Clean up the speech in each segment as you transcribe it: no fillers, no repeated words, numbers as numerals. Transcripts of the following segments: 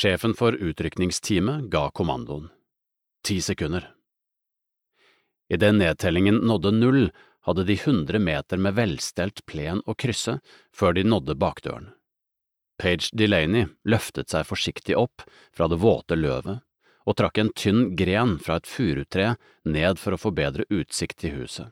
Sjefen for utrykningsteamet ga kommandoen. 10 sekunder. I den nedtellingen nådde 0, hadde de 100 meter med velstelt plen å krysse før de nådde bakdøren. Paige Delaney løftet seg forsiktig opp fra det våte løvet og trakk en tynn gren fra et furutre ned for å få bedre utsikt til huset.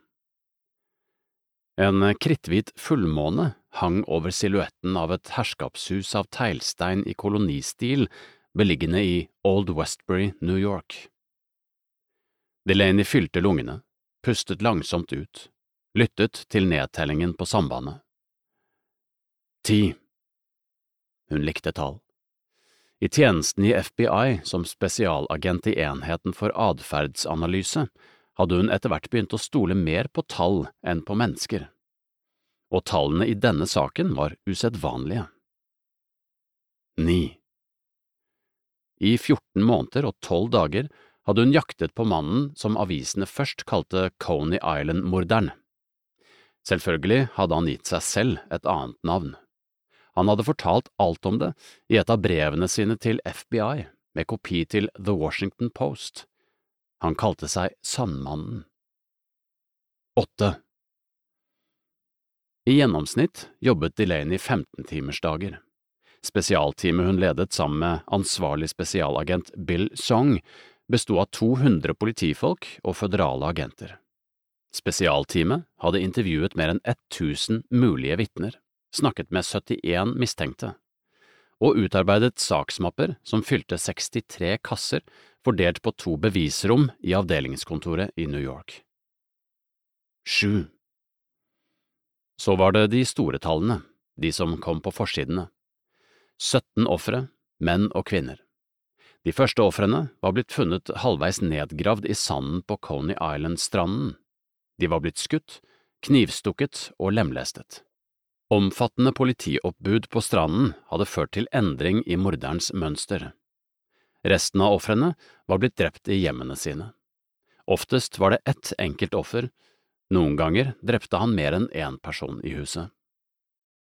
En kritthvit fullmåne hang over silhuetten av et herskapshus av teglstein i kolonistil beliggende i Old Westbury, New York. Delaney fylte lungene, pustet langsomt ut, lyttet til nedtellingen på sambandet. 10. Hun likte tall. I tjenesten i FBI som spesialagent i enheten for adferdsanalyse hadde hun etter hvert begynt å stole mer på tall enn på mennesker. Og tallene i denne saken var usedvanlige. 9. I 14 måneder og 12 dager hadde hun jaktet på mannen som avisene først kalte Coney Island-morderen. Selvfølgelig hadde han gitt seg selv et annet navn. Han hadde fortalt alt om det i et av brevene sine til FBI, med kopi til The Washington Post. Han kalte seg Sandmannen. 8. I gjennomsnitt jobbet Delaney 15-timersdager. Spesialteamet hun ledet sammen med ansvarlig spesialagent Bill Song bestod av 200 politifolk og føderale agenter. Spesialteamet hadde intervjuet mer enn 1000 mulige vitner, snakket med 71 mistenkte, og utarbeidet saksmapper som fylte 63 kasser fordelt på 2 bevisrom i avdelingskontoret i New York. 7. Så var det de store tallene, de som kom på forsidene. 17 ofre, menn og kvinner. De første ofrene var blitt funnet halvveis nedgravd i sanden på Coney Island-stranden. De var blitt skutt, knivstukket og lemlestet. Omfattende politioppbud på stranden hadde ført til endring i morderens mønster. Resten av ofrene var blitt drept i hjemmene sine. Oftest var det ett enkelt offer, noen ganger drepte han mer enn én person i huset.